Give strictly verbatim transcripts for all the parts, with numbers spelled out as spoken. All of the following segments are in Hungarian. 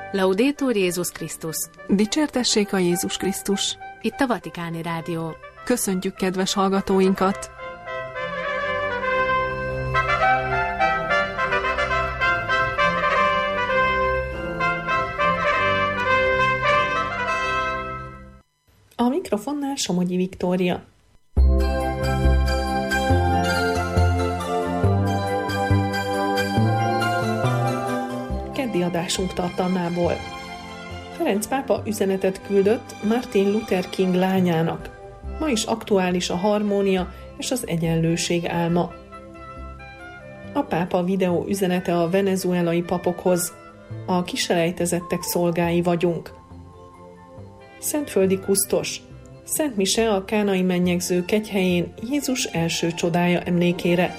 Laudetur Jézus Krisztus! Dicsértessék a Jézus Krisztus! Itt a Vatikáni Rádió. Köszöntjük kedves hallgatóinkat! A mikrofonnál Somogyi Viktória. Keddi adásunk tartalmából. Ferenc pápa üzenetet küldött Martin Luther King lányának. Ma is aktuális a harmónia és az egyenlőség álma. A pápa videó üzenete a venezuelai papokhoz. A kiselejtezettek szolgái vagyunk. Szentföldi kusztos. Szent mise a kánai mennyegző kegyhelyén Jézus első csodája emlékére.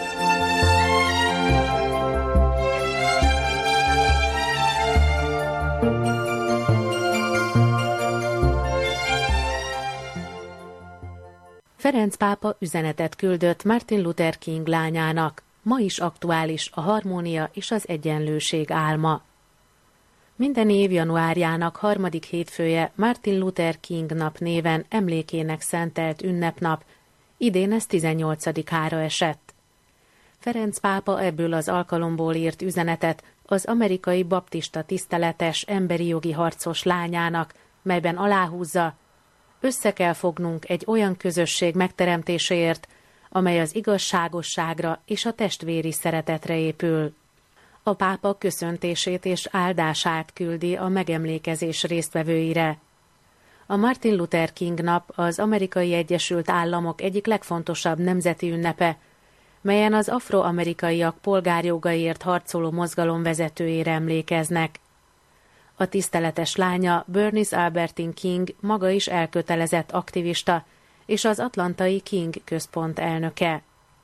Ferenc pápa üzenetet küldött Martin Luther King lányának. Ma is aktuális a harmónia és az egyenlőség álma. Minden év januárjának harmadik hétfője Martin Luther King nap néven emlékének szentelt ünnepnap, idén ez tizennyolcadikára esett. Ferenc pápa ebből az alkalomból írt üzenetet az amerikai baptista tiszteletes emberi jogi harcos lányának, melyben aláhúzza, össze kell fognunk egy olyan közösség megteremtéséért, amely az igazságosságra és a testvéri szeretetre épül. A pápa köszöntését és áldását küldi a megemlékezés résztvevőire. A Martin Luther King nap az Amerikai Egyesült Államok egyik legfontosabb nemzeti ünnepe, melyen az afroamerikaiak polgárjogaiért harcoló mozgalom vezetőjére emlékeznek. A tiszteletes lánya Bernice Albertine King maga is elkötelezett aktivista, és az atlantai King központ elnöke.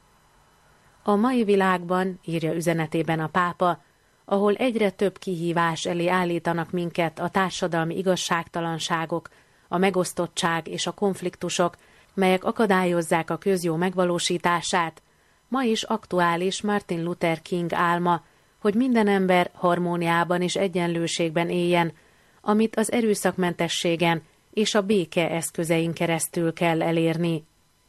A mai világban, írja üzenetében a pápa, ahol egyre több kihívás elé állítanak minket a társadalmi igazságtalanságok, a megosztottság és a konfliktusok, melyek akadályozzák a közjó megvalósítását, ma is aktuális Martin Luther King álma, hogy minden ember harmóniában és egyenlőségben éljen, amit az erőszakmentességen és a béke eszközein keresztül kell elérni.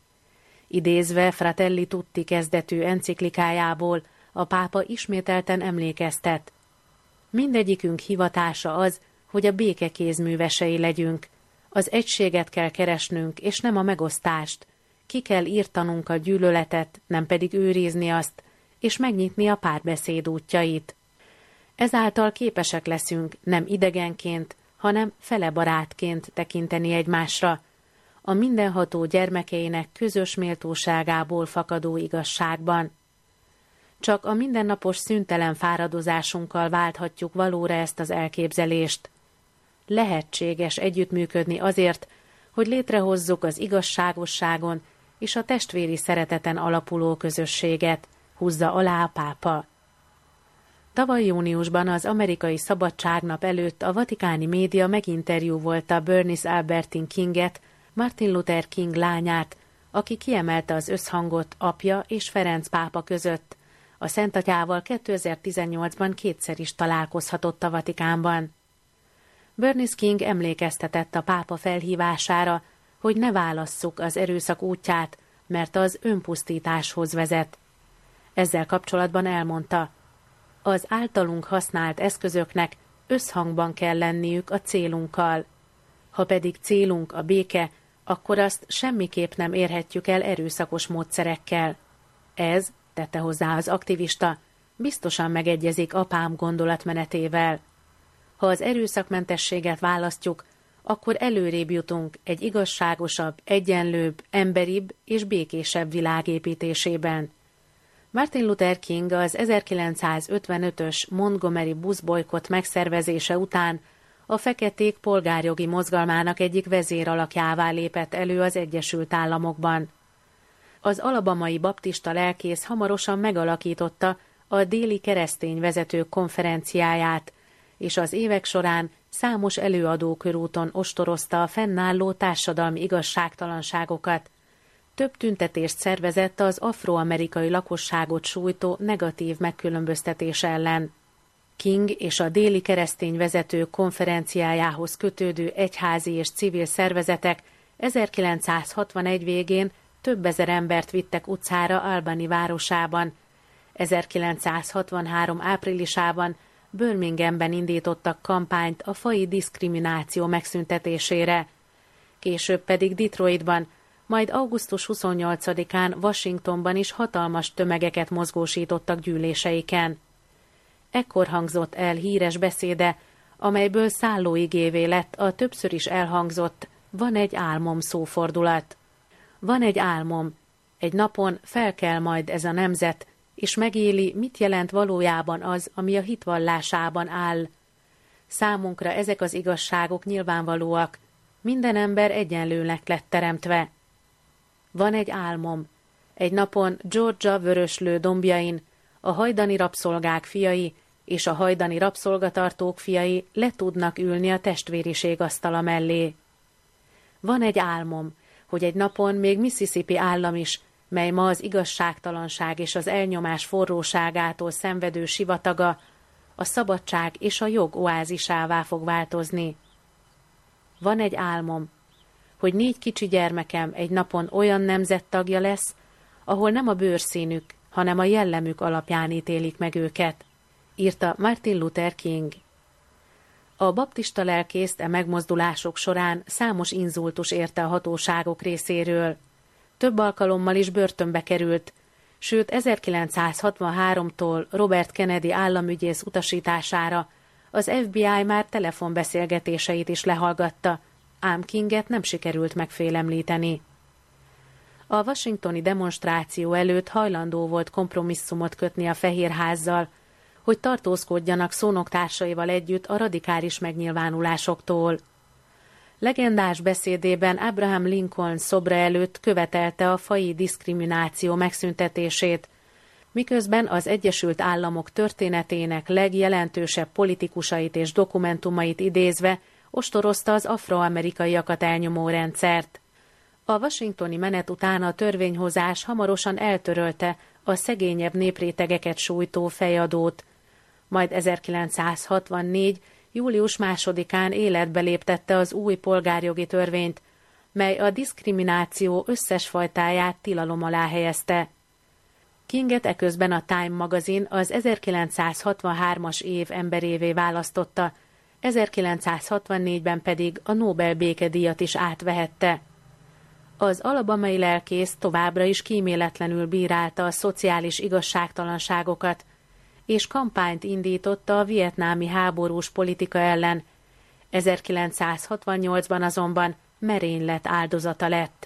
Idézve Fratelli Tutti kezdetű enciklikájából a pápa ismételten emlékeztet. Mindegyikünk hivatása az, hogy a béke kézművesei legyünk. Az egységet kell keresnünk, és nem a megosztást. Ki kell írtanunk a gyűlöletet, nem pedig őrizni azt, és megnyitni a párbeszéd útjait. Ezáltal képesek leszünk nem idegenként, hanem felebarátként tekinteni egymásra, a mindenható gyermekeinek közös méltóságából fakadó igazságban. Csak a mindennapos szüntelen fáradozásunkkal válthatjuk valóra ezt az elképzelést. Lehetséges együttműködni azért, hogy létrehozzuk az igazságosságon és a testvéri szereteten alapuló közösséget, húzza alá a pápa. Tavaly júniusban az amerikai szabadságnap előtt a vatikáni média meginterjúvolta Bernice Albertine Kinget, Martin Luther King lányát, aki kiemelte az összhangot apja és Ferenc pápa között. A Szentatyával kétezer-tizennyolcban kétszer is találkozhatott a Vatikánban. Bernice King emlékeztetett a pápa felhívására, hogy ne válasszuk az erőszak útját, mert az önpusztításhoz vezet. Ezzel kapcsolatban elmondta, az általunk használt eszközöknek összhangban kell lenniük a célunkkal. Ha pedig célunk a béke, akkor azt semmiképp nem érhetjük el erőszakos módszerekkel. Ez, tette hozzá az aktivista, biztosan megegyezik apám gondolatmenetével. Ha az erőszakmentességet választjuk, akkor előrébb jutunk egy igazságosabb, egyenlőbb, emberibb és békésebb világ építésében. Martin Luther King az ezerkilencszázötvenötös Montgomery buszbolykott megszervezése után a feketék polgárjogi mozgalmának egyik vezéralakjává lépett elő az Egyesült Államokban. Az alabamai baptista lelkész hamarosan megalakította a déli keresztény vezetők konferenciáját, és az évek során számos előadókörúton ostorozta a fennálló társadalmi igazságtalanságokat. Több tüntetést szervezett az afroamerikai lakosságot sújtó negatív megkülönböztetés ellen. King és a déli keresztény vezetők konferenciájához kötődő egyházi és civil szervezetek ezerkilencszázhatvanegy végén több ezer embert vittek utcára Albany városában. ezerkilencszázhatvanhárom áprilisában Birminghamben indítottak kampányt a faji diszkrimináció megszüntetésére. Később pedig Detroitban, majd augusztus huszonnyolcadikán Washingtonban is hatalmas tömegeket mozgósítottak gyűléseiken. Ekkor hangzott el híres beszéde, amelyből szállóigévé lett a többször is elhangzott "van egy álmom" szófordulat. Van egy álmom, egy napon felkel majd ez a nemzet, és megéli, mit jelent valójában az, ami a hitvallásában áll. Számunkra ezek az igazságok nyilvánvalóak, minden ember egyenlőnek lett teremtve. Van egy álmom, egy napon Georgia vöröslő dombjain a hajdani rabszolgák fiai és a hajdani rabszolgatartók fiai le tudnak ülni a testvériség asztala mellé. Van egy álmom, hogy egy napon még Mississippi állam is, mely ma az igazságtalanság és az elnyomás forróságától szenvedő sivataga, a szabadság és a jog oázisává fog változni. Van egy álmom, hogy négy kicsi gyermekem egy napon olyan nemzet tagja lesz, ahol nem a bőrszínük, hanem a jellemük alapján ítélik meg őket, írta Martin Luther King. A baptista lelkészt e megmozdulások során számos inzultus érte a hatóságok részéről. Több alkalommal is börtönbe került, sőt ezerkilencszázhatvanháromtól Robert Kennedy államügyész utasítására az ef bé i már telefonbeszélgetéseit is lehallgatta, ám Kinget nem sikerült megfélemlíteni. A washingtoni demonstráció előtt hajlandó volt kompromisszumot kötni a Fehérházzal, hogy tartózkodjanak szónoktársaival együtt a radikális megnyilvánulásoktól. Legendás beszédében Abraham Lincoln szobra előtt követelte a faji diszkrimináció megszüntetését, miközben az Egyesült Államok történetének legjelentősebb politikusait és dokumentumait idézve ostorozta az afroamerikaiakat elnyomó rendszert. A washingtoni menet után a törvényhozás hamarosan eltörölte a szegényebb néprétegeket sújtó fejadót, majd ezerkilencszázhatvannégy. július másodikán életbe léptette az új polgárjogi törvényt, mely a diszkrimináció összes fajtáját tilalom alá helyezte. Kinget eközben a Time magazin az ezerkilencszázhatvanhármas év emberévé választotta, ezerkilencszázhatvannégyben pedig a Nobel békedíjat is átvehette. Az alabamai lelkész továbbra is kíméletlenül bírálta a szociális igazságtalanságokat, és kampányt indította a vietnámi háborús politika ellen. ezerkilencszázhatvannyolcban azonban merénylet áldozata lett.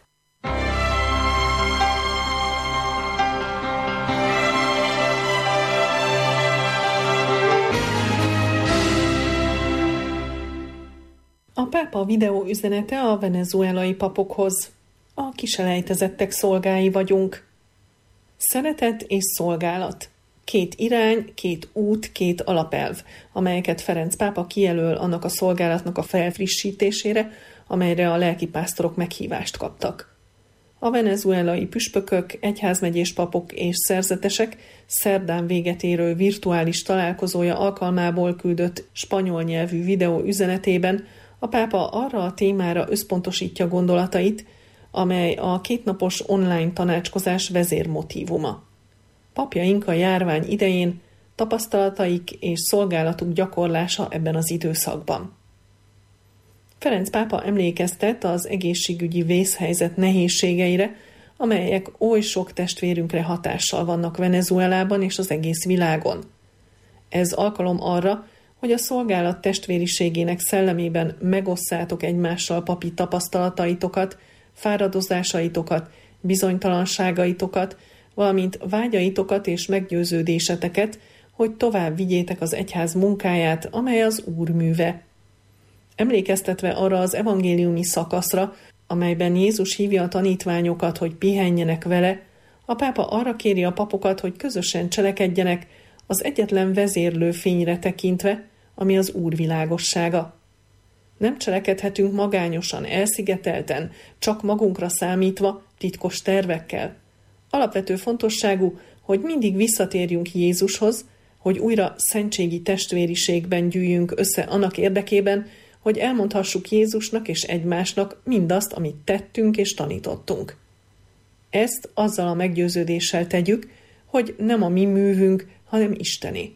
A pápa videóüzenete a venezuelai papokhoz. A kiselejtezettek szolgái vagyunk. Szeretet és szolgálat. Két irány, két út, két alapelv, amelyeket Ferenc pápa kijelöl annak a szolgálatnak a felfrissítésére, amelyre a lelkipásztorok meghívást kaptak. A venezuelai püspökök, egyházmegyés papok és szerzetesek szerdán véget érő virtuális találkozója alkalmából küldött spanyol nyelvű videó üzenetében a pápa arra a témára összpontosítja gondolatait, amely a kétnapos online tanácskozás vezérmotívuma. Papjaink a járvány idején, tapasztalataik és szolgálatuk gyakorlása ebben az időszakban. Ferenc pápa emlékeztet az egészségügyi vészhelyzet nehézségeire, amelyek oly sok testvérünkre hatással vannak Venezuelában és az egész világon. Ez alkalom arra, hogy a szolgálat testvériségének szellemében megosszátok egymással papi tapasztalataitokat, fáradozásaitokat, bizonytalanságaitokat, valamint vágyaitokat és meggyőződéseteket, hogy tovább vigyétek az egyház munkáját, amely az Úr műve. Emlékeztetve arra az evangéliumi szakaszra, amelyben Jézus hívja a tanítványokat, hogy pihenjenek vele, a pápa arra kéri a papokat, hogy közösen cselekedjenek, az egyetlen vezérlő fényre tekintve, ami az Úr világossága. Nem cselekedhetünk magányosan, elszigetelten, csak magunkra számítva, titkos tervekkel. Alapvető fontosságú, hogy mindig visszatérjünk Jézushoz, hogy újra szentségi testvériségben gyűjjünk össze annak érdekében, hogy elmondhassuk Jézusnak és egymásnak mindazt, amit tettünk és tanítottunk. Ezt azzal a meggyőződéssel tegyük, hogy nem a mi művünk, hanem Istené.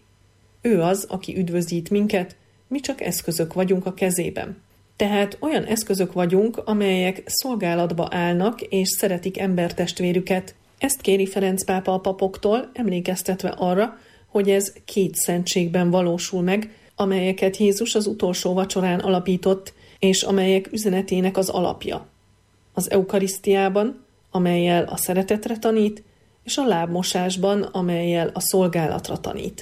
Ő az, aki üdvözít minket, mi csak eszközök vagyunk a kezében. Tehát olyan eszközök vagyunk, amelyek szolgálatba állnak és szeretik embertestvérüket. Ezt kéri Ferenc pápa a papoktól, emlékeztetve arra, hogy ez két szentségben valósul meg, amelyeket Jézus az utolsó vacsorán alapított, és amelyek üzenetének az alapja. Az eukarisztiában, amellyel a szeretetre tanít, és a lábmosásban, amellyel a szolgálatra tanít.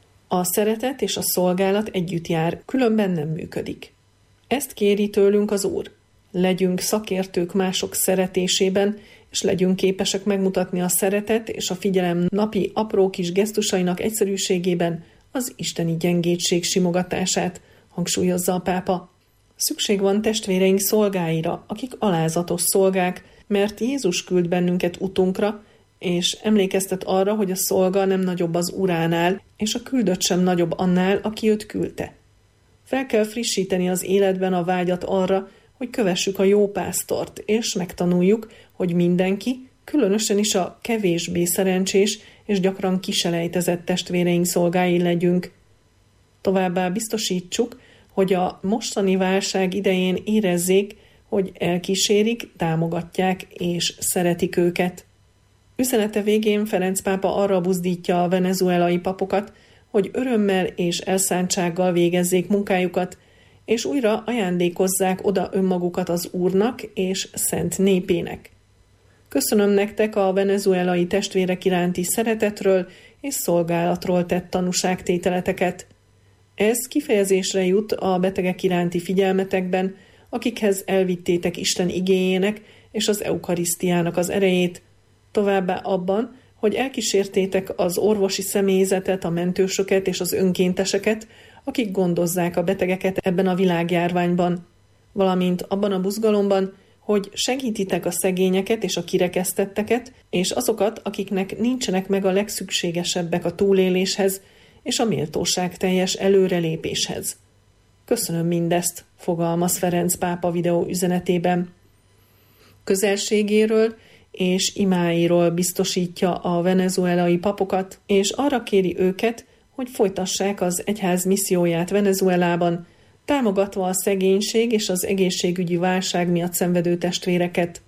A szeretet és a szolgálat együtt jár, különben nem működik. Ezt kéri tőlünk az Úr. Legyünk szakértők mások szeretésében, és legyünk képesek megmutatni a szeretet és a figyelem napi apró kis gesztusainak egyszerűségében az isteni gyengétség simogatását, hangsúlyozza a pápa. Szükség van testvéreink szolgáira, akik alázatos szolgák, mert Jézus küld bennünket utunkra, és emlékeztet arra, hogy a szolga nem nagyobb az uránál, és a küldött sem nagyobb annál, aki őt küldte. Fel kell frissíteni az életben a vágyat arra, hogy kövessük a jó pásztort, és megtanuljuk, hogy mindenki, különösen is a kevésbé szerencsés és gyakran kiselejtezett testvéreink szolgái legyünk. Továbbá biztosítsuk, hogy a mostani válság idején érezzék, hogy elkísérik, támogatják és szeretik őket. Üzenete végén Ferenc pápa arra buzdítja a venezuelai papokat, hogy örömmel és elszántsággal végezzék munkájukat, és újra ajándékozzák oda önmagukat az Úrnak és szent népének. Köszönöm nektek a venezuelai testvérek iránti szeretetről és szolgálatról tett tanúságtételeteket. Ez kifejezésre jut a betegek iránti figyelmetekben, akikhez elvittétek Isten igéjének és az eukarisztiának az erejét, továbbá abban, hogy elkísértétek az orvosi személyzetet, a mentősöket és az önkénteseket, akik gondozzák a betegeket ebben a világjárványban, valamint abban a buzgalomban, hogy segítitek a szegényeket és a kirekesztetteket, és azokat, akiknek nincsenek meg a legszükségesebbek a túléléshez és a méltóság teljes előrelépéshez. Köszönöm mindezt, fogalmaz Ferenc pápa videó üzenetében. Közelségéről és imáiról biztosítja a venezuelai papokat, és arra kéri őket, hogy folytassák az egyház misszióját Venezuelában, támogatva a szegénység és az egészségügyi válság miatt szenvedő testvéreket.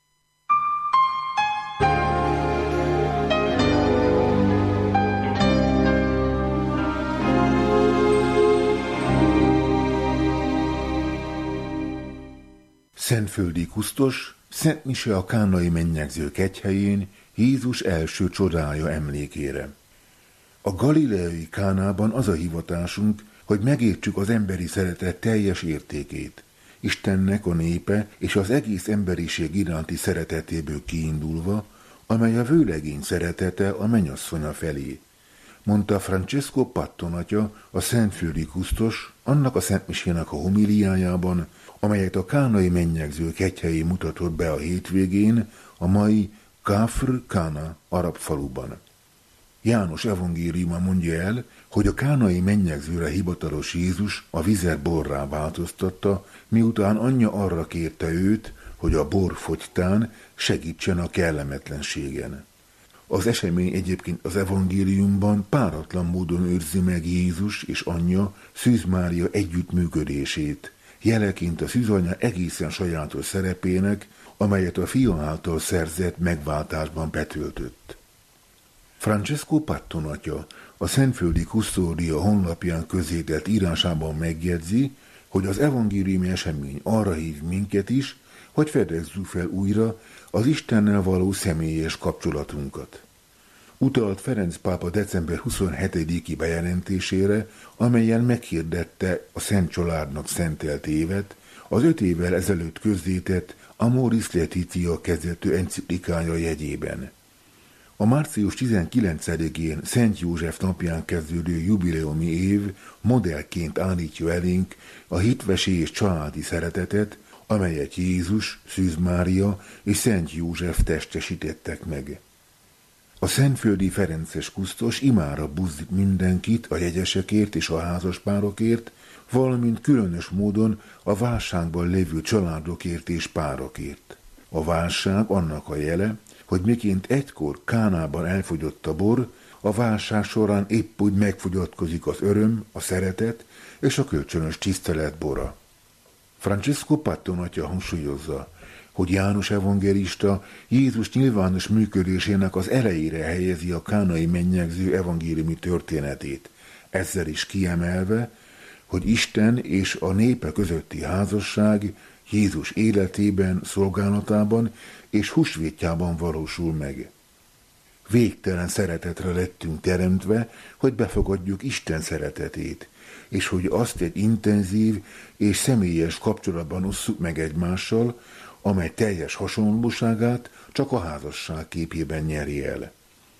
Szentföldi kusztos, Szent Mise a Kánai Mennyegzők egyhelyén Jézus első csodája emlékére. A galileai Kánában az a hivatásunk, hogy megértsük az emberi szeretet teljes értékét, Istennek a népe és az egész emberiség iránti szeretetéből kiindulva, amely a vőlegény szeretete a mennyasszonya felé, mondta Francesco Patton atya, a szentföldi kusztos, annak a szentmisének a homiliájában, amelyet a Kánai Mennyegzők egyhelyén mutatott be a hétvégén, a mai Kafr Kana arab faluban. János evangéliuma mondja el, hogy a kánai mennyegzőre hivatalos Jézus a vizet borrá változtatta, miután anyja arra kérte őt, hogy a bor fogytán segítsen a kellemetlenségen. Az esemény egyébként az evangéliumban páratlan módon őrzi meg Jézus és anyja, Szűz Mária együttműködését, jeleként a szűzanya egészen sajátos szerepének, amelyet a fia által szerzett megváltásban betöltött. Francesco Patton atya a Szentföldi Kusztódia honlapján közzétett írásában megjegyzi, hogy az evangéliumi esemény arra hív minket is, hogy fedezzük fel újra az Istennel való személyes kapcsolatunkat. Utalt Ferenc pápa december huszonhetediki bejelentésére, amelyen meghirdette a Szent Családnak szentelt évet, az öt évvel ezelőtt közzétett Amoris Laetitia kezdetű enciklikája jegyében. A március tizenkilencedikén Szent József napján kezdődő jubileumi év modellként állítja elénk a hitvesi és családi szeretetet, amelyet Jézus, Szűz Mária és Szent József testesítettek meg. A szentföldi ferences kusztos imára buzdít mindenkit a jegyesekért és a házaspárokért, valamint különös módon a válságban lévő családokért és párokért. A válság annak a jele, hogy miként egykor Kánában elfogyott a bor, a válság során épp úgy megfogyatkozik az öröm, a szeretet és a kölcsönös tisztelet bora. Francesco Patton atya hangsúlyozza, hogy János evangélista Jézus nyilvános működésének az elejére helyezi a kánai mennyegző evangéliumi történetét, ezzel is kiemelve, hogy Isten és a népe közötti házasság Jézus életében, szolgálatában és húsvétjában valósul meg. Végtelen szeretetre lettünk teremtve, hogy befogadjuk Isten szeretetét, és hogy azt egy intenzív és személyes kapcsolatban osszuk meg egymással, amely teljes hasonlóságát csak a házasság képében nyeri el.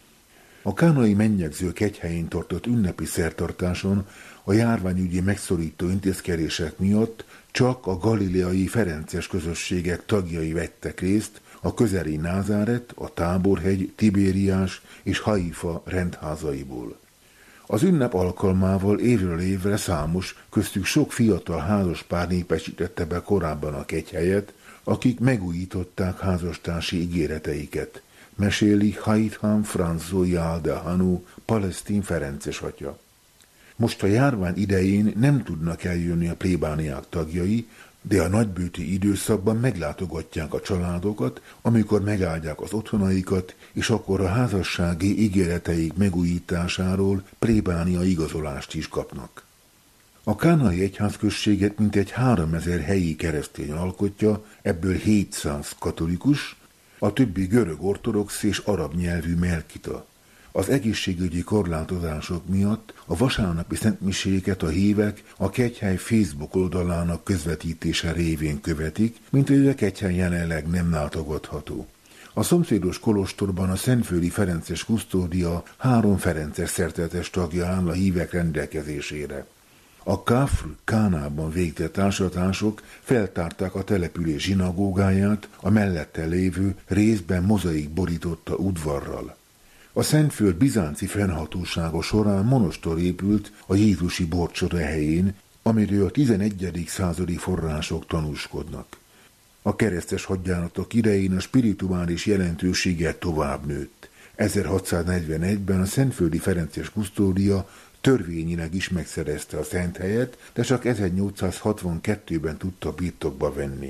A kánai mennyegző kegyhelyén tartott ünnepi szertartáson a járványügyi megszorító intézkedések miatt csak a galileai ferences közösségek tagjai vettek részt a közeli Názáret, a Táborhegy, Tibériás és Haifa rendházaiból. Az ünnep alkalmával évről évre számos, köztük sok fiatal házaspár népesítette be korábban a kegyhelyet, akik megújították házastársi ígéreteiket, meséli Haitham Franzo Jáldehanu, palesztin ferences atya. Most a járvány idején nem tudnak eljönni a plébániák tagjai, de a nagybőti időszakban meglátogatják a családokat, amikor megáldják az otthonaikat, és akkor a házassági ígéreteik megújításáról plébánia igazolást is kapnak. A kánai egyházközséget mintegy háromezer helyi keresztény alkotja, ebből hétszáz katolikus, a többi görög ortodox és arab nyelvű melkita. Az egészségügyi korlátozások miatt a vasárnapi szentmiséket a hívek a kegyhely Facebook oldalának közvetítése révén követik, mint hogy a kegyhely jelenleg nem látogatható. A szomszédos kolostorban a szentföldi ferences kusztódia három ferences szerzetes tagja áll a hívek rendelkezésére. A Kafr Kánában végzett ásatások feltárták a település zsinagógáját a mellette lévő részben mozaik borította udvarral. A Szentföld bizánci fennhatósága során monostor épült a Jézusi borcsoda helyén, amiről a tizenegyedik századi források tanúskodnak. A keresztes hadjáratok idején a spirituális jelentősége tovább nőtt. ezerhatszáznegyvenegyben a szentföldi ferences kusztódia törvényileg is megszerezte a szent helyet, de csak ezernyolcszázhatvankettőben tudta birtokba venni.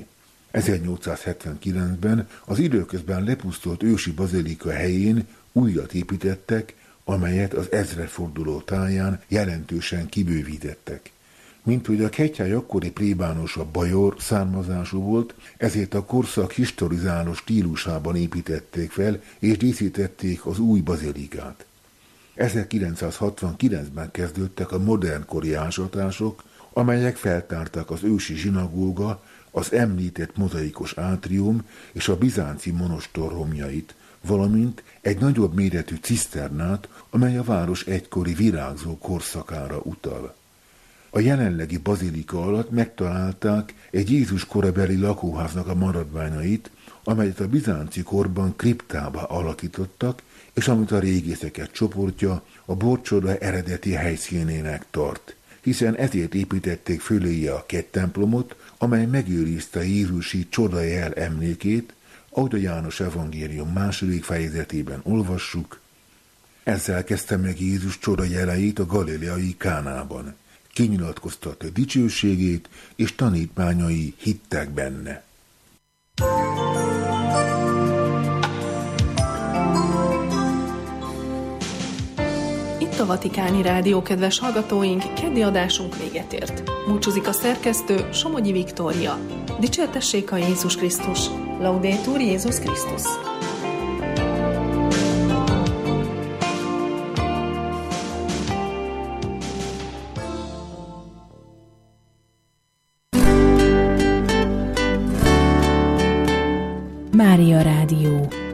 ezernyolcszázhetvenkilencben az időközben lepusztult ősi bazilika helyén újat építettek, amelyet az ezredforduló táján jelentősen kibővítettek. Mint hogy a kegyhely akkori plébánosa bajor származású volt, ezért a korszak historizáló stílusában építették fel és díszítették az új bazilikát. ezerkilencszázhatvankilencben kezdődtek a modern kori ásatások, amelyek feltárták az ősi zsinagóga, az említett mozaikos átrium és a bizánci monostor romjait, valamint egy nagyobb méretű ciszternát, amely a város egykori virágzó korszakára utal. A jelenlegi bazilika alatt megtalálták egy Jézus korabeli lakóháznak a maradványait, amelyet a bizánci korban kriptába alakítottak, és amit a régészeket csoportja a borcsoda eredeti helyszínének tart, hiszen ezért építették föléje a kettemplomot, amely megőrizte Jézusi csodajel emlékét, ahogy a János evangélium második fejezetében olvassuk. Ezzel kezdte meg Jézus csodajeleit a galileai Kánában. Kinyilatkoztatta dicsőségét, és tanítványai hittek benne. Itt a Vatikáni Rádió, kedves hallgatóink, keddi adásunk véget ért. Búcsúzik a szerkesztő, Somogyi Viktória. Dicsértessék a Jézus Krisztus! Laudetur Jézus Krisztus! Mária Rádió.